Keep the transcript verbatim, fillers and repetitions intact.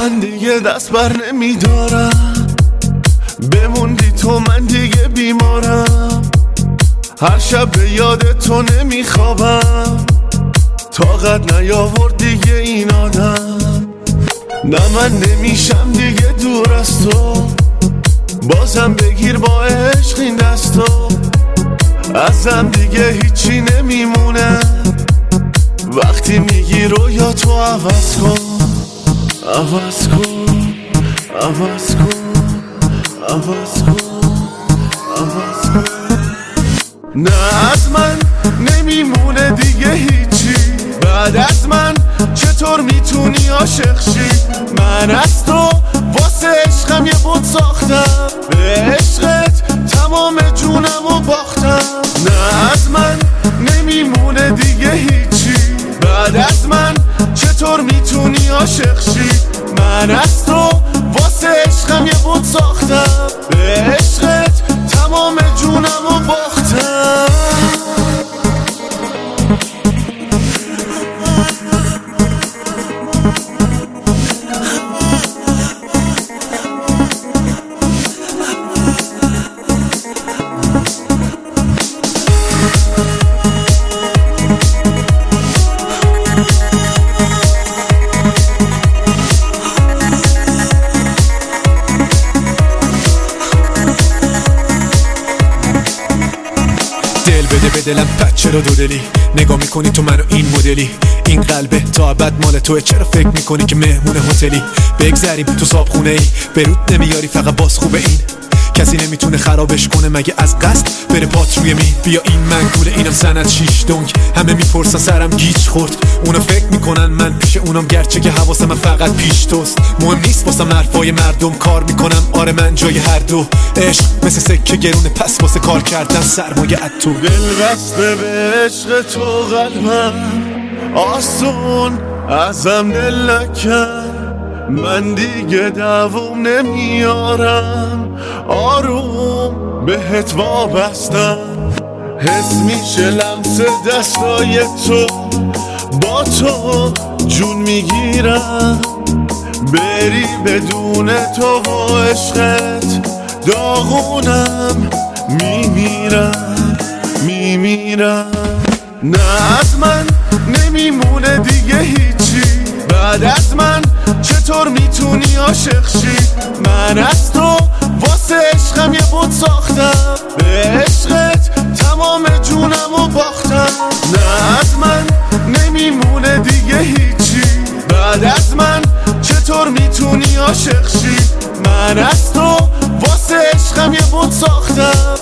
من دیگه دست بر نمیدارم، بموندی تو من دیگه بیمارم، هر شب به یاد تو نمیخوابم، طاقت نیاورد دیگه این آدم. نه من نمیشم دیگه دور از تو، بازم بگیر با عشق این دستو، ازم دیگه هیچی نمیمونه، وقتی میگی رویا تو عوض کن، عوض کن، عوض کن، عوض کن، عوض کن. نه از من نمیمونه دیگه هیچی، بعد از من چطور میتونی عاشق شی؟ من از تو واسه عشقم یه بود ساختم، به عشقت تمام جونمو باختم. نه از من نمیمونه دیگه هیچی، بعد از من چطور میتونی عاشق شی؟ من از تو واسه عشقم یه بود ساختم، به عشقت تمام جونمو باختم. بده به دلم پد چرا دو دلی نگاه میکنی تو منو این مدلی، این قلبه تا ابد مال توه، چرا فکر میکنی که مهمون هتلی؟ بگذریم تو صابخونه ای برود نمیاری فقط باز خوبه این، کسی نمیتونه خرابش کنه مگه از قصد بره پات روی می. بیا این منگوله اینم سند شیش دنگ، همه میپرسن سرم گیج خورد، اونا فکر میکنن من پیش اونم، گرچه که حواسم من فقط پیش توست. مهم نیست واسم حرفای مردم، کار میکنم آره من جای هر دو، عشق مثل سکه گرونه پس واسه کار کردن سرمایه ات تو. دل بسته به عشق تو قلبم آسون ازم دل نکن، من دیگه دووم نمیارم، آروم بهت وابستم، حس میشه لمس دستای تو، با تو جون میگیرم، بری بدون تو و عشقت داغونم، میمیرم میمیرم. نه از من نمیمونه دیگه هیچی، بعد از من چطور میتونی عاشق شی؟ من از تو واسه عشقم یه بود ساختم، به عشقت تمام جونمو باختم. نه از من نمیمونه دیگه هیچی، بعد از من چطور میتونی عاشق شی؟ من از تو واسه عشقم یه بود ساختم،